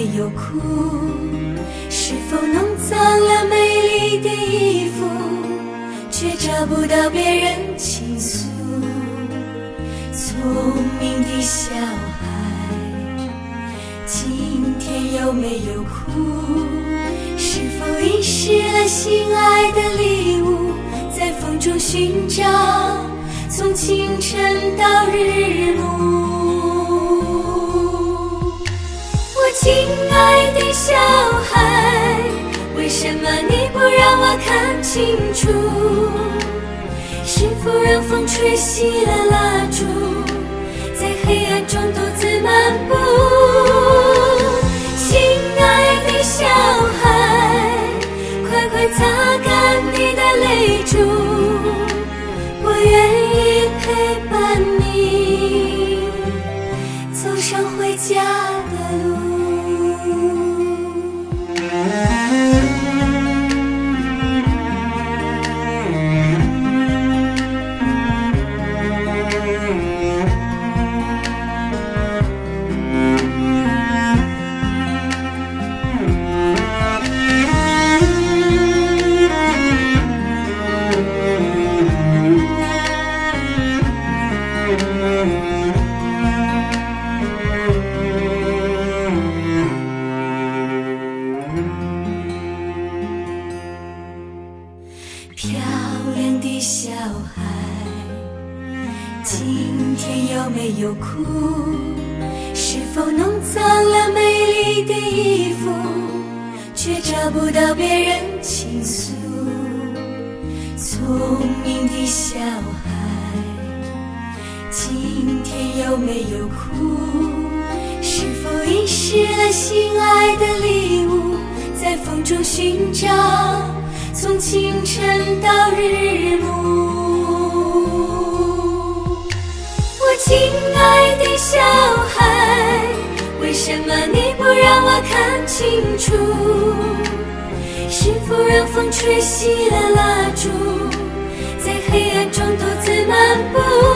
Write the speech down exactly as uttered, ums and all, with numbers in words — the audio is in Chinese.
没有哭？是否弄脏了美丽的衣服，却找不到别人倾诉？聪明的小孩，今天有没有哭？是否遗失了心爱的礼物，在风中寻找，从清晨到日暮。我亲爱的小孩，为什么你不让我看清楚？是否让风吹熄了蜡烛，在黑暗中独自漫步？亲爱的小孩，快快擦干你的泪珠，我愿意陪伴你走上回家的路。漂亮的小孩，今天有没有哭？是否弄脏了美丽的衣服，却找不到别人倾诉？聪明的小孩，今天有没有哭？是否遗失了心爱的礼物，在风中寻找，从清晨到日暮。我亲爱的小孩，为什么你不让我看清楚？是否让风吹熄了蜡烛，在黑暗中独自漫步？